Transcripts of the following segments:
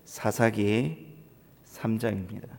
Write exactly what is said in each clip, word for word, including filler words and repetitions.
사사기 삼 장입니다.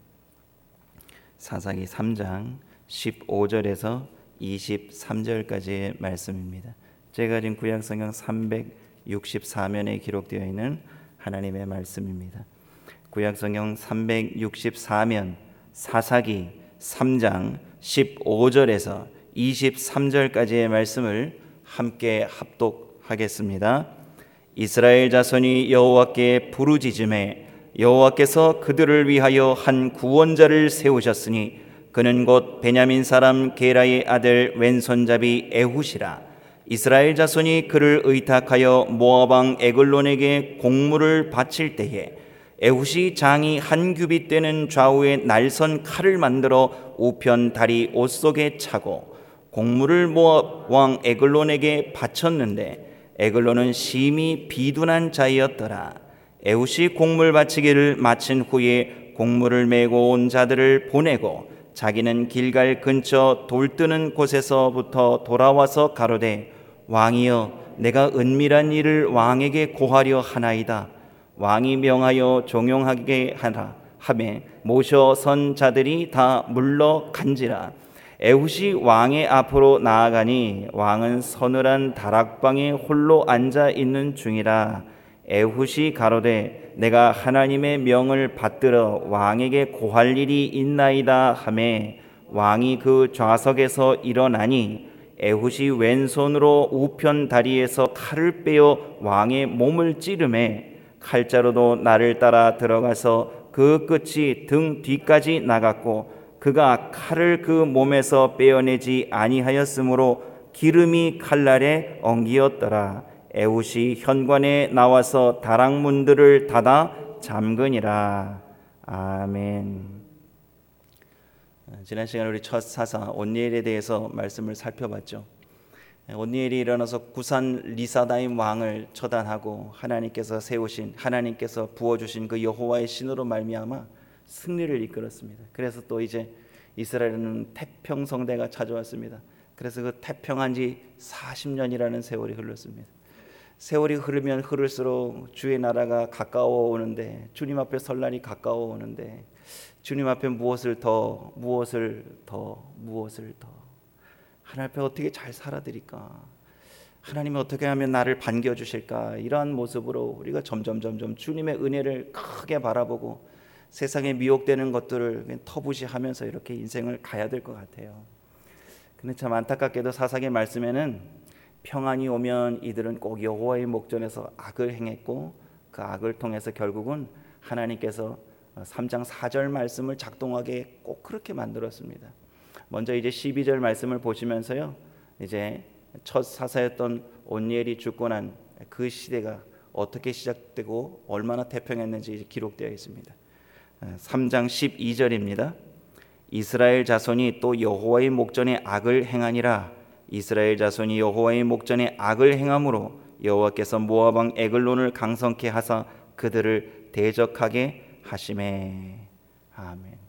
사사기 삼 장 십오 절에서 이십삼 절까지의 말씀입니다. 제가 지금 구약성경 삼백육십사 면에 기록되어 있는 하나님의 말씀입니다. 구약성경 삼백육십사 면 사사기 삼 장 십오 절에서 이십삼 절까지의 말씀을 함께 합독하겠습니다. 이스라엘 자손이 여호와께 부르짖음에 여호와께서 그들을 위하여 한 구원자를 세우셨으니 그는 곧 베냐민 사람 게라의 아들 왼손잡이 에훗이라. 이스라엘 자손이 그를 의탁하여 모압 왕 에글론에게 공물을 바칠 때에 에훗이 장이 한 규빗 되는 좌우에 날선 칼을 만들어 우편 다리 옷 속에 차고 공물을 모압 왕 에글론에게 바쳤는데 에글론은 심히 비둔한 자이었더라. 에훗이 공물 바치기를 마친 후에 공물을 메고 온 자들을 보내고 자기는 길갈 근처 돌 뜨는 곳에서부터 돌아와서 가로되 왕이여 내가 은밀한 일을 왕에게 고하려 하나이다. 왕이 명하여 종용하게 하라 하매 모셔 선 자들이 다 물러간지라. 에훗이 왕의 앞으로 나아가니 왕은 서늘한 다락방에 홀로 앉아 있는 중이라. 에훗이 가로되 내가 하나님의 명을 받들어 왕에게 고할 일이 있나이다 하매 왕이 그 좌석에서 일어나니 에훗이 왼손으로 우편 다리에서 칼을 빼어 왕의 몸을 찌르매 칼자루도 나를 따라 들어가서 그 끝이 등 뒤까지 나갔고 그가 칼을 그 몸에서 빼어내지 아니하였으므로 기름이 칼날에 엉기었더라. 에훗이 현관에 나와서 다락문들을 닫아 잠그니라. 아멘. 지난 시간에 우리 첫 사사 온니엘에 대해서 말씀을 살펴봤죠. 온니엘이 일어나서 구산 리사다임 왕을 처단하고 하나님께서 세우신 하나님께서 부어주신 그 여호와의 신으로 말미암아 승리를 이끌었습니다. 그래서 또 이제 이스라엘은 태평성대가 찾아왔습니다. 그래서 그 태평한 지 사십 년이라는 세월이 흘렀습니다. 세월이 흐르면 흐를수록 주의 나라가 가까워 오는데 주님 앞에 설 날이 가까워 오는데 주님 앞에 무엇을 더 무엇을 더 무엇을 더 하나님 앞에 어떻게 잘 살아드릴까, 하나님이 어떻게 하면 나를 반겨주실까, 이러한 모습으로 우리가 점점 점점 주님의 은혜를 크게 바라보고 세상에 미혹되는 것들을 터부시하면서 이렇게 인생을 가야 될 것 같아요. 근데 참 안타깝게도 사사기 말씀에는 평안이 오면 이들은 꼭 여호와의 목전에서 악을 행했고 그 악을 통해서 결국은 하나님께서 삼 장 사 절 말씀을 작동하게 꼭 그렇게 만들었습니다. 먼저 이제 십이 절 말씀을 보시면서요, 이제 첫 사사였던 온니엘이 죽고 난 그 시대가 어떻게 시작되고 얼마나 태평했는지 기록되어 있습니다. 삼 장 십이 절입니다. 이스라엘 자손이 또 여호와의 목전에 악을 행하니라. 이스라엘 자손이 여호와의 목전에 악을 행함으로 여호와께서 모압 왕 에글론을 강성케 하사 그들을 대적하게 하시매. 아멘.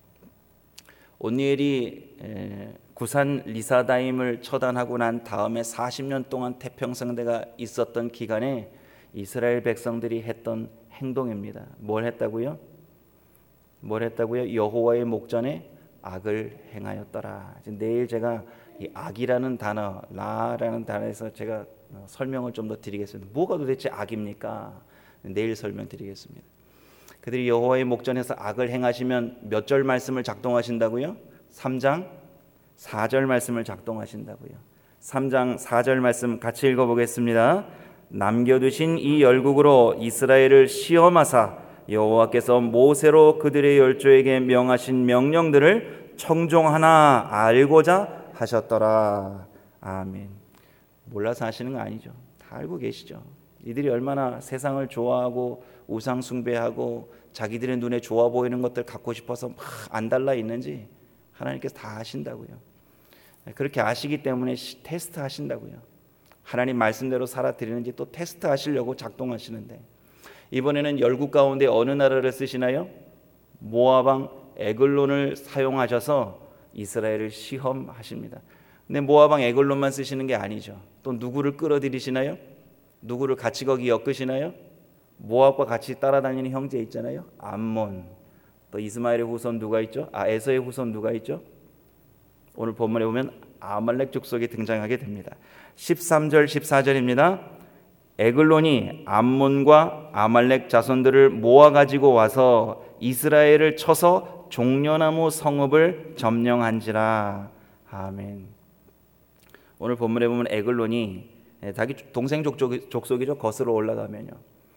온니엘이 구산 리사다임을 처단하고 난 다음에 사십 년 동안 태평성대가 있었던 기간에 이스라엘 백성들이 했던 행동입니다. 뭘 했다고요? 뭘 했다고요? 여호와의 목전에 악을 행하였더라. 내일 제가 이 악이라는 단어, 라라는 단어에서 제가 설명을 좀 더 드리겠습니다. 뭐가 도대체 악입니까? 내일 설명드리겠습니다. 그들이 여호와의 목전에서 악을 행하시면 몇 절 말씀을 작동하신다고요? 삼 장 사 절 말씀을 작동하신다고요. 삼 장 사 절 말씀 같이 읽어보겠습니다. 남겨두신 이 열국으로 이스라엘을 시험하사 여호와께서 모세로 그들의 열조에게 명하신 명령들을 청종하나 알고자 하셨더라. 아멘. 몰라서 하시는 거 아니죠. 다 알고 계시죠. 이들이 얼마나 세상을 좋아하고 우상 숭배하고 자기들의 눈에 좋아 보이는 것들 갖고 싶어서 막 안달나 있는지 하나님께서 다 아신다고요. 그렇게 아시기 때문에 테스트 하신다고요. 하나님 말씀대로 살아드리는지 또 테스트 하시려고 작동하시는데, 이번에는 열국 가운데 어느 나라를 쓰시나요? 모압 왕 에글론을 사용하셔서 이스라엘을 시험하십니다. 근데 모압 왕 에글론만 쓰시는 게 아니죠. 또 누구를 끌어들이시나요? 누구를 같이 거기 엮으시나요? 모압과 같이 따라다니는 형제 있잖아요. 암몬. 또 이스마엘의 후손 누가 있죠? 아 에서의 후손 누가 있죠? 오늘 본문에 보면 아말렉 족속이 등장하게 됩니다. 십삼 절 십사 절입니다. 에글론이 암몬과 아말렉 자손들을 모아 가지고 와서 이스라엘을 쳐서 종려나무 성읍을 점령한지라. 아멘. 오늘 본문에 보면 에글론이 자기 동생 족속, 족속이죠. 거슬러 올라가면요.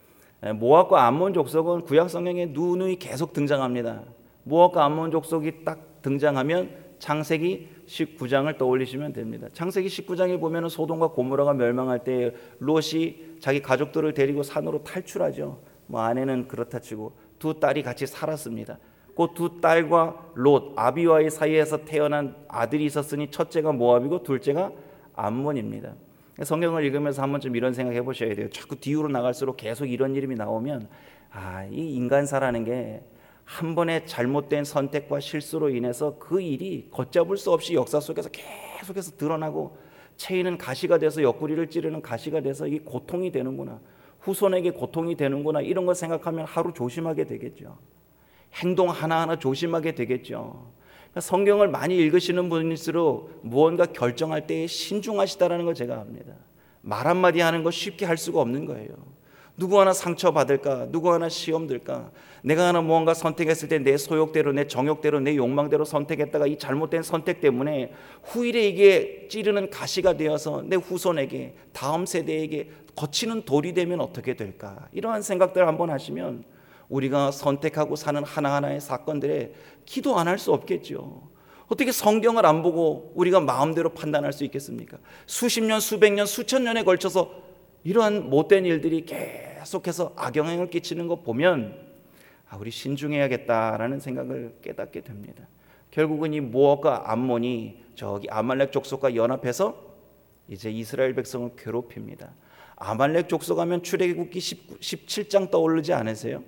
모압과 암몬 족속은 구약 성경에 누누이 계속 등장합니다. 모압과 암몬 족속이 딱 등장하면 창세기 십구 장을 떠올리시면 됩니다. 창세기 십구 장에 보면 소돔과 고모라가 멸망할 때 롯이 자기 가족들을 데리고 산으로 탈출하죠. 뭐 아내는 그렇다 치고 두 딸이 같이 살았습니다. 그 두 딸과 롯, 아비와의 사이에서 태어난 아들이 있었으니 첫째가 모압이고 둘째가 암몬입니다. 성경을 읽으면서 한 번쯤 이런 생각 해보셔야 돼요. 자꾸 뒤로 나갈수록 계속 이런 이름이 나오면 아, 이 인간사라는 게 한 번의 잘못된 선택과 실수로 인해서 그 일이 걷잡을 수 없이 역사 속에서 계속해서 드러나고 채이는 가시가 돼서 옆구리를 찌르는 가시가 돼서 이게 고통이 되는구나, 후손에게 고통이 되는구나, 이런 걸 생각하면 하루 조심하게 되겠죠. 행동 하나하나 조심하게 되겠죠. 성경을 많이 읽으시는 분일수록 무언가 결정할 때 신중하시다라는 걸 제가 압니다. 말 한마디 하는 거 쉽게 할 수가 없는 거예요. 누구 하나 상처받을까, 누구 하나 시험 들까, 내가 하나 무언가 선택했을 때 내 소욕대로, 내 정욕대로, 내 욕망대로 선택했다가 이 잘못된 선택 때문에 후일에 이게 찌르는 가시가 되어서 내 후손에게, 다음 세대에게 거치는 돌이 되면 어떻게 될까, 이러한 생각들 한번 하시면 우리가 선택하고 사는 하나하나의 사건들에 기도 안 할 수 없겠죠. 어떻게 성경을 안 보고 우리가 마음대로 판단할 수 있겠습니까? 수십 년, 수백 년, 수천 년에 걸쳐서 이러한 못된 일들이 계속해서 악영향을 끼치는 거 보면 아, 우리 신중해야겠다라는 생각을 깨닫게 됩니다. 결국은 이 모압과 암몬이 저기 아말렉 족속과 연합해서 이제 이스라엘 백성을 괴롭힙니다. 아말렉 족속 하면 출애굽기 십칠 장 떠오르지 않으세요?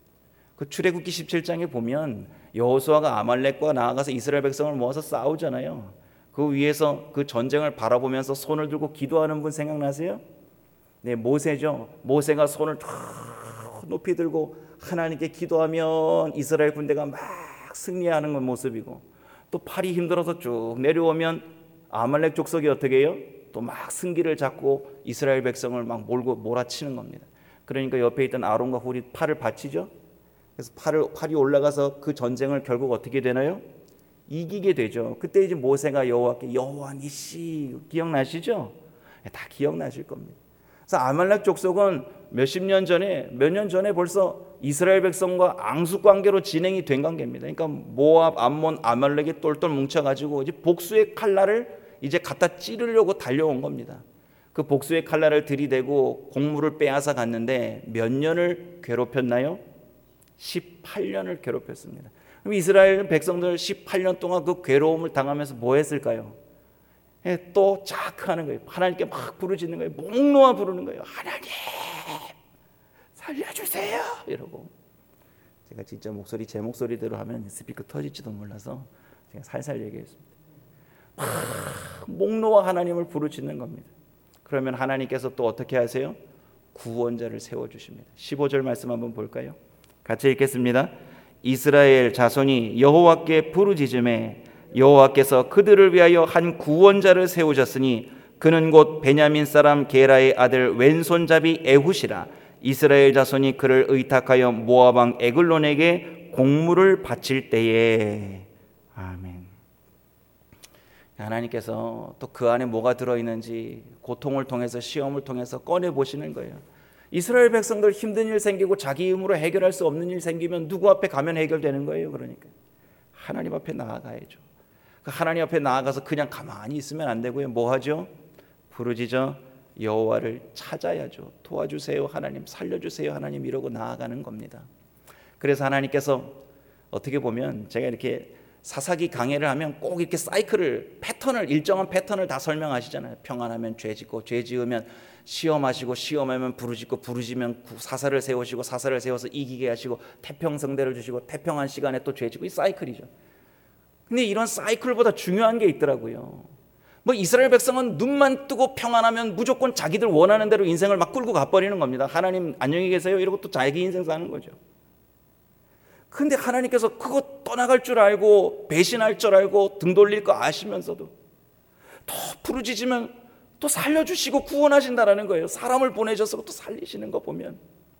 그 출애굽기 십칠 장에 보면 여호수아가 아말렉과 나아가서 이스라엘 백성을 모아서 싸우잖아요. 그 위에서 그 전쟁을 바라보면서 손을 들고 기도하는 분 생각나세요? 네, 모세죠. 모세가 손을 높이 들고 하나님께 기도하면 이스라엘 군대가 막 승리하는 건 모습이고, 또 팔이 힘들어서 쭉 내려오면 아말렉 족속이 어떻게 해요? 또 막 승기를 잡고 이스라엘 백성을 막 몰고 몰아치는 겁니다. 그러니까 옆에 있던 아론과 훌이 팔을 받치죠. 그래서 팔을, 팔이 올라가서 그 전쟁을 결국 어떻게 되나요? 이기게 되죠. 그때 이제 모세가 여호와께 여호와 니시, 기억나시죠? 다 기억나실 겁니다. 그래서 아말렉 족속은 몇십 년 전에, 몇 년 전에 벌써 이스라엘 백성과 앙숙 관계로 진행이 된 관계입니다. 그러니까 모압, 암몬, 아말렉이 똘똘 뭉쳐가지고 이제 복수의 칼날을 이제 갖다 찌르려고 달려온 겁니다. 그 복수의 칼날을 들이대고 곡물을 빼앗아 갔는데 몇 년을 괴롭혔나요? 십팔 년을 괴롭혔습니다. 그럼 이스라엘 백성들 십팔 년 동안 그 괴로움을 당하면서 뭐 했을까요? 또 자크하는 거예요. 하나님께 막 부르짖는 거예요. 목 놓아 부르는 거예요. 하나님 살려주세요 이러고. 제가 진짜 목소리 제 목소리대로 하면 스피커 터질지도 몰라서 제가 살살 얘기했습니다. 막 목 놓아 하나님을 부르짖는 겁니다. 그러면 하나님께서 또 어떻게 하세요? 구원자를 세워주십니다. 십오 절 말씀 한번 볼까요? 같이 읽겠습니다. 이스라엘 자손이 여호와께 부르짖음에 여호와께서 그들을 위하여 한 구원자를 세우셨으니 그는 곧 베냐민 사람 게라의 아들 왼손잡이 에훗이라. 이스라엘 자손이 그를 의탁하여 모압 왕 에글론에게 공물을 바칠 때에. 아멘. 하나님께서 또 그 안에 뭐가 들어있는지 고통을 통해서, 시험을 통해서 꺼내보시는 거예요. 이스라엘 백성들 힘든 일 생기고 자기 힘으로 해결할 수 없는 일 생기면 누구 앞에 가면 해결되는 거예요? 그러니까 하나님 앞에 나아가야죠. 그 하나님 앞에 나아가서 그냥 가만히 있으면 안 되고요. 뭐 하죠? 부르짖어 여호와를 찾아야죠. 도와주세요 하나님, 살려주세요 하나님, 이러고 나아가는 겁니다. 그래서 하나님께서 어떻게 보면 제가 이렇게 사사기 강해를 하면 꼭 이렇게 사이클을, 패턴을, 일정한 패턴을 다 설명하시잖아요. 평안하면 죄 짓고, 죄 지으면 시험하시고, 시험하면 부르짖고, 부르짖으면 사사를 세우시고, 사사를 세워서 이기게 하시고, 태평성대를 주시고, 태평한 시간에 또 죄 짓고, 이 사이클이죠. 근데 이런 사이클보다 중요한 게 있더라고요. 뭐 이스라엘 백성은 눈만 뜨고 평안하면 무조건 자기들 원하는 대로 인생을 막 끌고 가버리는 겁니다. 하나님 안녕히 계세요 이러고 또 자기 인생 사는 거죠. 근데 하나님께서 그거 떠나갈 줄 알고 배신할 줄 알고 등 돌릴 거 아시면서도 또 부르짖으면 또 살려주시고 구원하신다라는 거예요. 사람을 보내셔서 또 살리시는 거 보면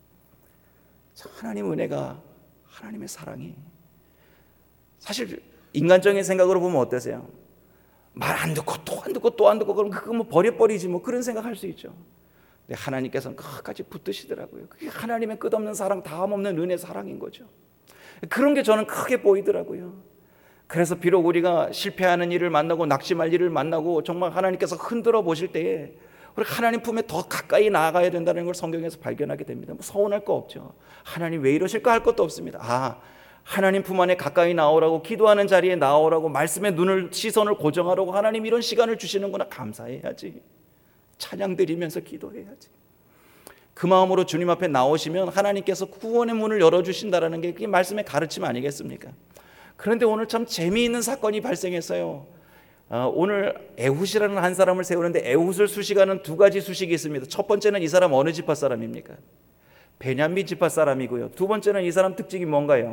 하나님 은혜가, 하나님의 사랑이, 사실 인간적인 생각으로 보면 어떠세요? 말 안 듣고 또 안 듣고 또 안 듣고 그럼 그거 뭐 버려버리지 뭐 그런 생각할 수 있죠. 근데 하나님께서는 끝까지 붙드시더라고요. 그게 하나님의 끝없는 사랑, 다함 없는 은혜 사랑인 거죠. 그런 게 저는 크게 보이더라고요. 그래서 비록 우리가 실패하는 일을 만나고 낙심할 일을 만나고 정말 하나님께서 흔들어 보실 때에 우리 하나님 품에 더 가까이 나아가야 된다는 걸 성경에서 발견하게 됩니다. 뭐 서운할 거 없죠. 하나님 왜 이러실까 할 것도 없습니다. 아, 하나님 품 안에 가까이 나오라고, 기도하는 자리에 나오라고, 말씀에 눈을 시선을 고정하라고 하나님 이런 시간을 주시는구나. 감사해야지. 찬양 드리면서 기도해야지. 그 마음으로 주님 앞에 나오시면 하나님께서 구원의 문을 열어주신다는 게 그게 말씀의 가르침 아니겠습니까? 그런데 오늘 참 재미있는 사건이 발생했어요. 어, 오늘 에훗이라는 한 사람을 세우는데 에훗을 수식하는 두 가지 수식이 있습니다. 첫 번째는 이 사람 어느 지파 사람입니까? 베냐민 지파 사람이고요. 두 번째는 이 사람 특징이 뭔가요?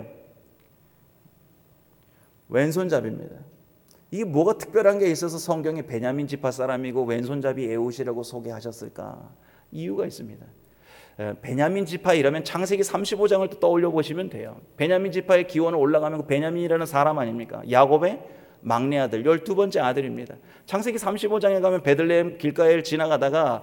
왼손잡이입니다. 이게 뭐가 특별한 게 있어서 성경에 베냐민 지파 사람이고 왼손잡이 에훗이라고 소개하셨을까? 이유가 있습니다. 베냐민 지파 이러면 창세기 삼십오 장을 또 떠올려 보시면 돼요. 베냐민 지파의 기원을 올라가면 그 베냐민이라는 사람 아닙니까? 야곱의 막내 아들, 열두 번째 아들입니다. 창세기 삼십오 장에 가면 베들레헴 길가를 지나가다가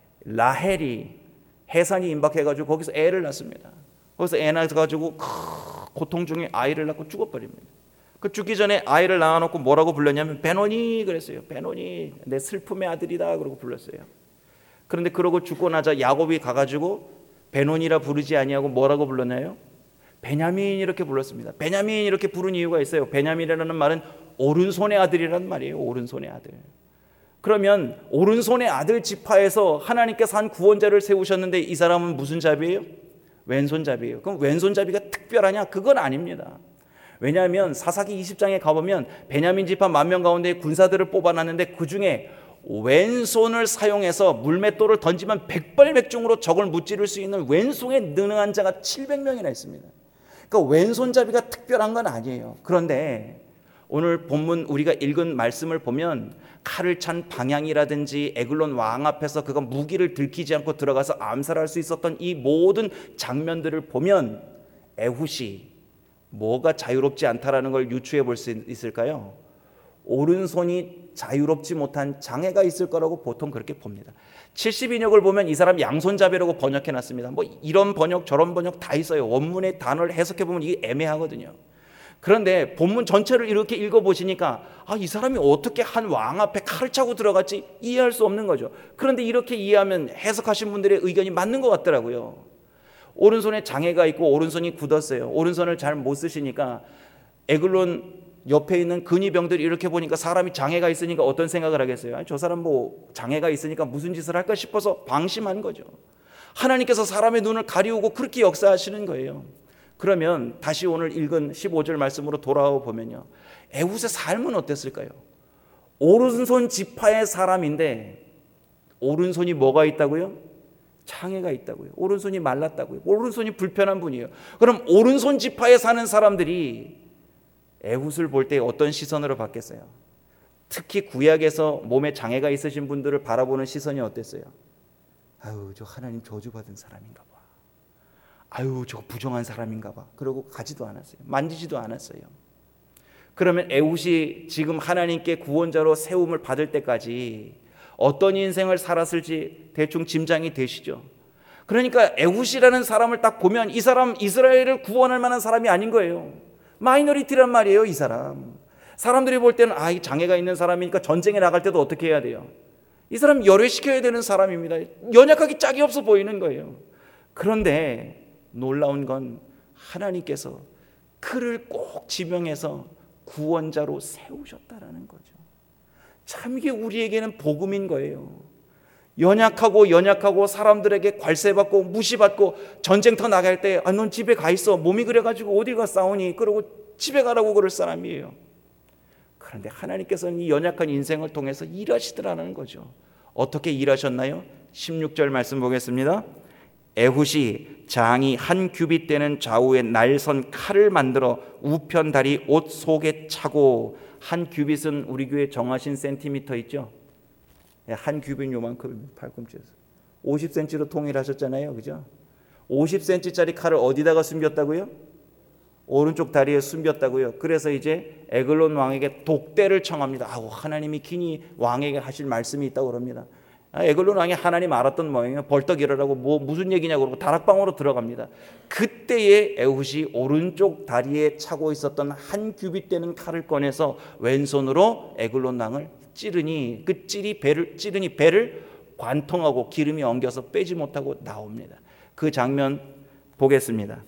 라헬이 해산이 임박해가지고 거기서 애를 낳습니다. 거기서 애 낳아가지고 고통 중에 아이를 낳고 죽어버립니다. 그 죽기 전에 아이를 낳아놓고 뭐라고 불렀냐면 베노니 그랬어요. 베노니 내 슬픔의 아들이다 그러고 불렀어요. 그런데 그러고 죽고 나자 야곱이 가가지고 베노니라 부르지 아니하고 뭐라고 불렀나요? 베냐민 이렇게 불렀습니다. 베냐민 이렇게 부른 이유가 있어요. 베냐민이라는 말은 오른손의 아들이라는 말이에요. 오른손의 아들. 그러면 오른손의 아들 지파에서 하나님께서 한 구원자를 세우셨는데 이 사람은 무슨 잡이에요? 왼손잡이에요. 그럼 왼손잡이가 특별하냐? 그건 아닙니다. 왜냐하면 사사기 이십 장에 가보면 베냐민 지파 만 명 가운데 군사들을 뽑아놨는데 그 중에 왼손을 사용해서 물맷돌을 던지면 백발백중으로 적을 무찌를 수 있는 왼손에 능한 자가 칠백 명이나 있습니다. 그러니까 왼손잡이가 특별한 건 아니에요. 그런데 오늘 본문 우리가 읽은 말씀을 보면 칼을 찬 방향이라든지 에글론 왕 앞에서 그가 무기를 들키지 않고 들어가서 암살할 수 있었던 이 모든 장면들을 보면 에훗이 뭐가 자유롭지 않다라는 걸 유추해 볼 수 있을까요? 오른손이 자유롭지 못한 장애가 있을 거라고 보통 그렇게 봅니다. 칠십 인역을 보면 이 사람 양손잡이라고 번역해 놨습니다. 뭐 이런 번역 저런 번역 다 있어요. 원문의 단어를 해석해 보면 이게 애매하거든요. 그런데 본문 전체를 이렇게 읽어보시니까 아, 이 사람이 어떻게 한 왕 앞에 칼을 차고 들어갔지 이해할 수 없는 거죠. 그런데 이렇게 이해하면 해석하신 분들의 의견이 맞는 것 같더라고요. 오른손에 장애가 있고 오른손이 굳었어요. 오른손을 잘 못 쓰시니까 에글론 옆에 있는 근위병들이 이렇게 보니까 사람이 장애가 있으니까 어떤 생각을 하겠어요? 아니, 저 사람 뭐 장애가 있으니까 무슨 짓을 할까 싶어서 방심한 거죠. 하나님께서 사람의 눈을 가리우고 그렇게 역사하시는 거예요. 그러면 다시 오늘 읽은 십오 절 말씀으로 돌아와 보면요, 에훗의 삶은 어땠을까요? 오른손 지파의 사람인데 오른손이 뭐가 있다고요? 장애가 있다고요. 오른손이 말랐다고요. 오른손이 불편한 분이에요. 그럼 오른손 지파에 사는 사람들이 에훗을 볼 때 어떤 시선으로 봤겠어요? 특히 구약에서 몸에 장애가 있으신 분들을 바라보는 시선이 어땠어요? 아유, 저 하나님 저주받은 사람인가 봐. 아유, 저 부정한 사람인가 봐. 그러고 가지도 않았어요. 만지지도 않았어요. 그러면 에훗이 지금 하나님께 구원자로 세움을 받을 때까지 어떤 인생을 살았을지 대충 짐작이 되시죠. 그러니까 에훗이라는 사람을 딱 보면 이 사람 이스라엘을 구원할 만한 사람이 아닌 거예요. 마이너리티란 말이에요. 이 사람 사람들이 볼 때는 아, 이 장애가 있는 사람이니까 전쟁에 나갈 때도 어떻게 해야 돼요? 이 사람 열외시켜야 되는 사람입니다. 연약하기 짝이 없어 보이는 거예요. 그런데 놀라운 건 하나님께서 그를 꼭 지명해서 구원자로 세우셨다라는 거죠. 참 이게 우리에게는 복음인 거예요. 연약하고 연약하고 사람들에게 괄세받고 무시받고 전쟁터 나갈 때 아, 넌 집에 가 있어. 몸이 그래가지고 어디 가 싸우니? 그러고 집에 가라고 그럴 사람이에요. 그런데 하나님께서는 이 연약한 인생을 통해서 일하시더라는 거죠. 어떻게 일하셨나요? 십육 절 말씀 보겠습니다. 에훗이 장이 한 규빗 되는 좌우에 날선 칼을 만들어 우편 다리 옷 속에 차고, 한 규빗은 우리 교회 정하신 센티미터 있죠? 한 규빗 요만큼, 팔꿈치에서 오십 센티미터로 통일하셨잖아요, 그죠? 오십 센티미터짜리 칼을 어디다가 숨겼다고요? 오른쪽 다리에 숨겼다고요. 그래서 이제 에글론 왕에게 독대를 청합니다. 아우, 하나님이 기니 왕에게 하실 말씀이 있다고 그럽니다. 아, 에글론 왕이 하나님 알았던 모양이에요. 벌떡 일어나고 뭐 무슨 얘기냐고 그러고 다락방으로 들어갑니다. 그때에 에훗이 오른쪽 다리에 차고 있었던 한 규빗 되는 칼을 꺼내서 왼손으로 에글론 왕을 찌르니, 그 찌리 배를 찌르니 배를 관통하고 기름이 엉겨서 빼지 못하고 나옵니다. 그 장면 보겠습니다.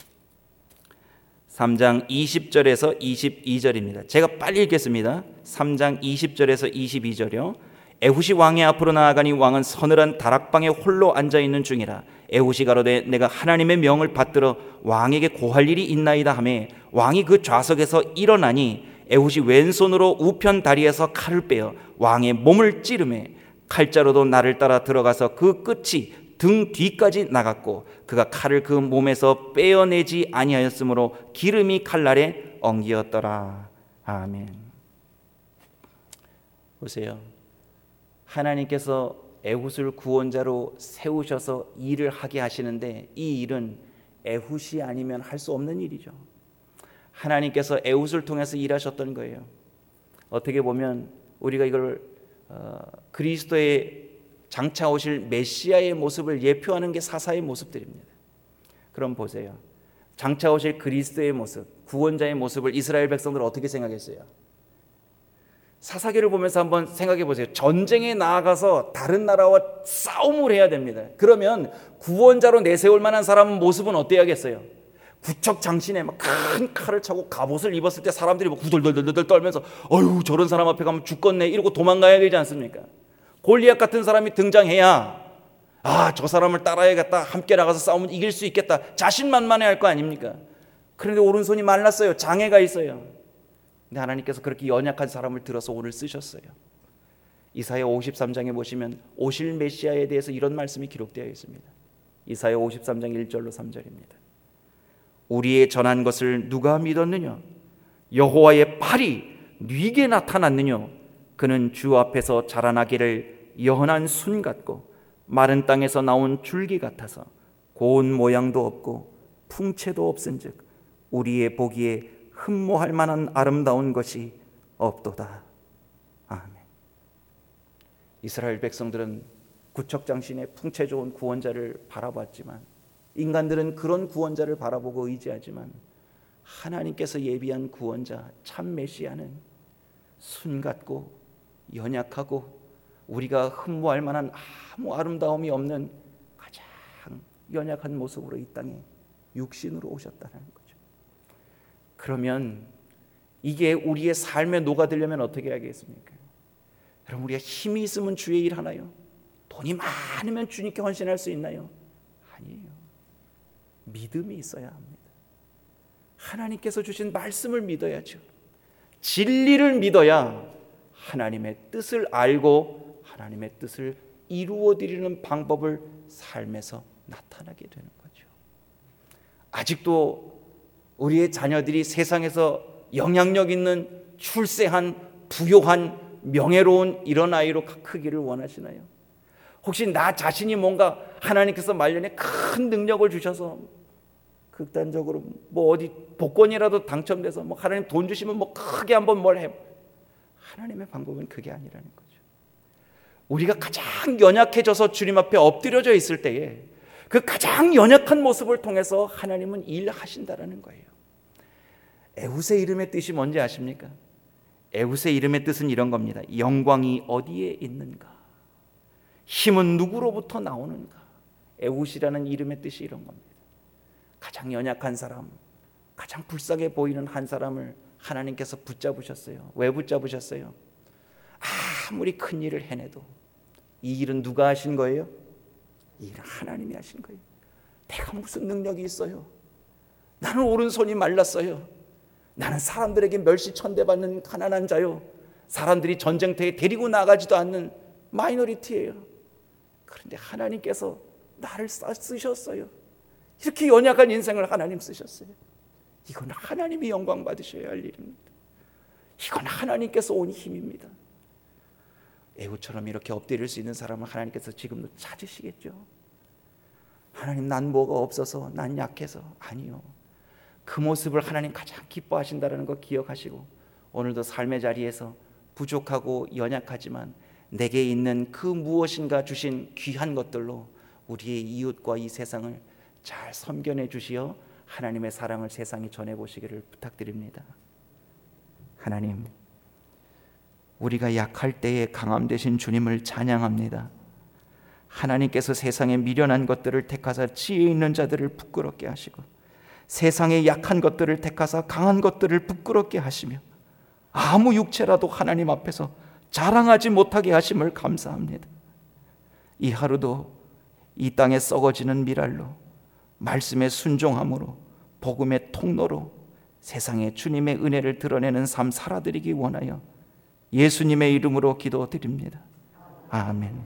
삼 장 이십 절에서 이십이 절입니다. 제가 빨리 읽겠습니다. 삼 장 이십 절에서 이십이 절이요. 에훗이 왕의 앞으로 나아가니 왕은 서늘한 다락방에 홀로 앉아있는 중이라. 에훗이 가로되 내가 하나님의 명을 받들어 왕에게 고할 일이 있나이다 하매, 왕이 그 좌석에서 일어나니 에훗이 왼손으로 우편 다리에서 칼을 빼어 왕의 몸을 찌르매, 칼자루도 나를 따라 들어가서 그 끝이 등 뒤까지 나갔고 그가 칼을 그 몸에서 빼어내지 아니하였으므로 기름이 칼날에 엉기었더라. 아멘. 보세요. 하나님께서 에훗을 구원자로 세우셔서 일을 하게 하시는데, 이 일은 에훗이 아니면 할 수 없는 일이죠. 하나님께서 에훗을 통해서 일하셨던 거예요. 어떻게 보면 우리가 이걸 어, 그리스도의 장차 오실 메시아의 모습을 예표하는 게 사사의 모습들입니다. 그럼 보세요. 장차 오실 그리스도의 모습, 구원자의 모습을 이스라엘 백성들은 어떻게 생각했어요? 사사기를 보면서 한번 생각해 보세요. 전쟁에 나아가서 다른 나라와 싸움을 해야 됩니다. 그러면 구원자로 내세울 만한 사람은 모습은 어때야겠어요? 구척장신에 막 큰 칼을 차고 갑옷을 입었을 때 사람들이 막 후덜덜덜덜 떨면서 어휴, 저런 사람 앞에 가면 죽겠네 이러고 도망가야 되지 않습니까? 골리앗 같은 사람이 등장해야 아, 저 사람을 따라야겠다, 함께 나가서 싸우면 이길 수 있겠다, 자신만만해 할 거 아닙니까? 그런데 오른손이 말랐어요. 장애가 있어요. 근데 하나님께서 그렇게 연약한 사람을 들어서 오늘 쓰셨어요. 이사야 오십삼 장에 보시면 오실 메시아에 대해서 이런 말씀이 기록되어 있습니다. 이사야 오십삼 장 일 절로 삼 절입니다. 우리의 전한 것을 누가 믿었느냐? 여호와의 팔이 네게 나타났느냐? 그는 주 앞에서 자라나기를 연한 순 같고 마른 땅에서 나온 줄기 같아서 고운 모양도 없고 풍채도 없은즉 우리의 보기에 흠모할 만한 아름다운 것이 없도다. 아멘. 이스라엘 백성들은 구척장신의 풍채 좋은 구원자를 바라봤지만, 인간들은 그런 구원자를 바라보고 의지하지만, 하나님께서 예비한 구원자 참 메시아는 순 같고 연약하고 우리가 흠모할 만한 아무 아름다움이 없는 가장 연약한 모습으로 이 땅에 육신으로 오셨다는 거죠. 그러면 이게 우리의 삶에 녹아들려면 어떻게 해야겠습니까? 여러분, 우리가 힘이 있으면 주의 일 하나요? 돈이 많으면 주님께 헌신할 수 있나요? 아니에요. 믿음이 있어야 합니다. 하나님께서 주신 말씀을 믿어야죠. 진리를 믿어야 하나님의 뜻을 알고 하나님의 뜻을 이루어드리는 방법을 삶에서 나타나게 되는 거죠. 아직도 우리의 자녀들이 세상에서 영향력 있는 출세한 부요한 명예로운 이런 아이로 크기를 원하시나요? 혹시 나 자신이 뭔가 하나님께서 말년에 큰 능력을 주셔서 극단적으로 뭐 어디 복권이라도 당첨돼서 뭐 하나님 돈 주시면 뭐 크게 한번 뭘 해. 하나님의 방법은 그게 아니라는 거죠. 우리가 가장 연약해져서 주님 앞에 엎드려져 있을 때에 그 가장 연약한 모습을 통해서 하나님은 일하신다라는 거예요. 에훗의 이름의 뜻이 뭔지 아십니까? 에훗의 이름의 뜻은 이런 겁니다. 영광이 어디에 있는가? 힘은 누구로부터 나오는가? 에훗이라는 이름의 뜻이 이런 겁니다. 가장 연약한 사람, 가장 불쌍해 보이는 한 사람을 하나님께서 붙잡으셨어요. 왜 붙잡으셨어요? 아무리 큰 일을 해내도 이 일은 누가 하신 거예요? 이 일은 하나님이 하신 거예요. 내가 무슨 능력이 있어요? 나는 오른손이 말랐어요. 나는 사람들에게 멸시천대받는 가난한 자요, 사람들이 전쟁터에 데리고 나가지도 않는 마이너리티예요. 그런데 하나님께서 나를 쓰셨어요. 이렇게 연약한 인생을 하나님 쓰셨어요. 이건 하나님이 영광 받으셔야 할 일입니다. 이건 하나님께서 온 힘입니다. 에후처럼 이렇게 엎드릴 수 있는 사람을 하나님께서 지금도 찾으시겠죠. 하나님, 난 뭐가 없어서, 난 약해서. 아니요, 그 모습을 하나님 가장 기뻐하신다는 거 기억하시고, 오늘도 삶의 자리에서 부족하고 연약하지만 내게 있는 그 무엇인가 주신 귀한 것들로 우리의 이웃과 이 세상을 잘 섬겨내 주시어 하나님의 사랑을 세상에 전해보시기를 부탁드립니다. 하나님, 우리가 약할 때에 강함 되신 주님을 찬양합니다. 하나님께서 세상에 미련한 것들을 택하사 지혜 있는 자들을 부끄럽게 하시고, 세상의 약한 것들을 택하사 강한 것들을 부끄럽게 하시며, 아무 육체라도 하나님 앞에서 자랑하지 못하게 하심을 감사합니다. 이 하루도 이 땅에 썩어지는 미랄로, 말씀의 순종함으로, 복음의 통로로 세상에 주님의 은혜를 드러내는 삶 살아드리기 원하여 예수님의 이름으로 기도드립니다. 아멘.